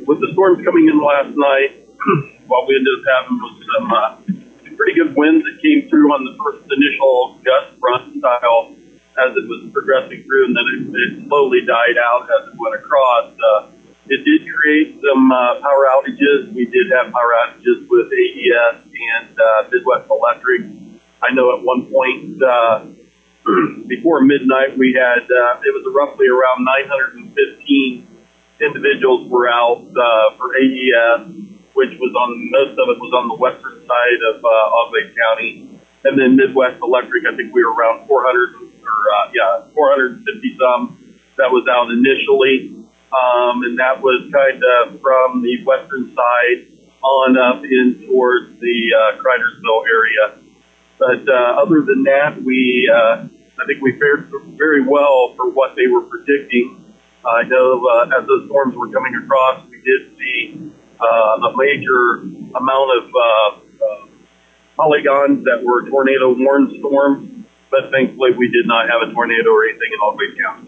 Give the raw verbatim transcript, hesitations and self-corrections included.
with the storms coming in last night, what we ended up having was some uh, pretty good winds that came through on the first initial gust front style as it was progressing through, and then it, it slowly died out as it went across. Uh, it did create some uh, power outages. We did have power outages with A E S and uh, Midwest Electric. I know at one point uh, before midnight we had, uh, it was roughly around nine hundred fifteen individuals were out uh, for A E S, which was on, most of it was on the western side of uh, Otway County. And then Midwest Electric, I think we were around four hundred, or uh, yeah, four hundred fifty some that was out initially. Um, and that was kind of from the western side on up in towards the uh, Cridersville area. But uh, other than that, we, uh, I think we fared very well for what they were predicting. I know uh, as those storms were coming across, we did see uh, a major amount of uh, uh, polygons that were tornado warned storms, but thankfully we did not have a tornado or anything in Otway County.